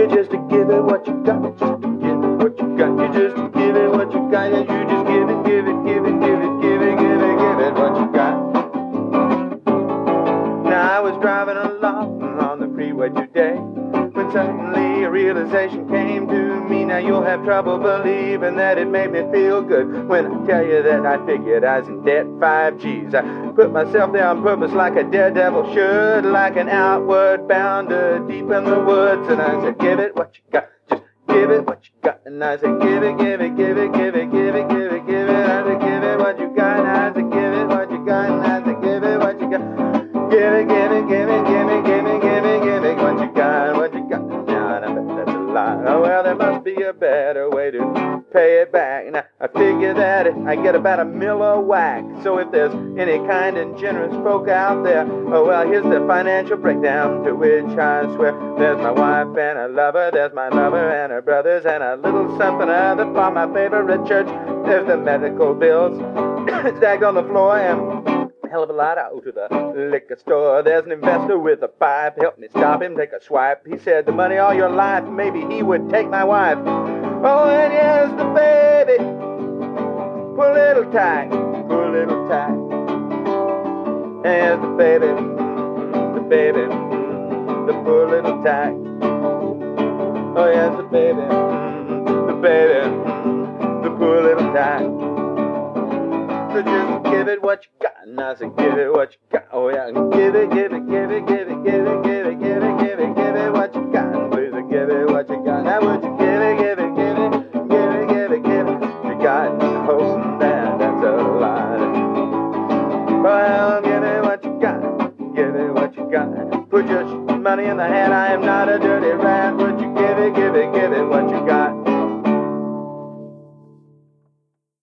You just to give it what you got. Just to give it what you got. You just to give it what you got. And you just give it, give it, give it, give it, give it, give it, give it what you got. Now I was driving along on the freeway today, when suddenly a realization came to me. Now you'll have trouble believing that it made me feel good when I tell you that I figured I was in debt 5 G's. I put myself there on purpose like a daredevil should, like an outward bounder deep in the woods. And I said, give it what you got, just give it what you got. And I said, give it, give it, give it, give it, give it, give it, give it. I said, give it what you got. And I said, give it what you got. And I said, give it what you got. Give it, give it, give it, give it, give it, give it, give it what you got, what you got. Now I bet that's a lie. Oh, well, there must be a better way to pay it back. Now I figure that I get about $1 million whack. So if there's any kind and generous folk out there, oh well, here's the financial breakdown to which I swear. There's my wife and a lover, there's my lover and her brothers, and a little something other for my favorite church. There's the medical bills stacked on the floor, and hell of a lot. I owe to the liquor store. There's an investor with a pipe. Help me stop him, take a swipe. He said, the money all your life, maybe he would take my wife. Oh, and here's the baby. Pull a little tight, pull a little tight. Here's the baby, the baby, the pull a little tight. Oh, here's the baby, the pull a little tight. So just give it what you got. And I said, give it what you got. Oh yeah, give it, give it, give it, give it, give it, give it, give it, give it, give it what you got. And please give it what you got. Now would you give it, give it, give it, give it, give it, give it. You got hoping that that's a lot. Well, give it what you got. Give it what you got. Put your money in the hat. I am not a dirty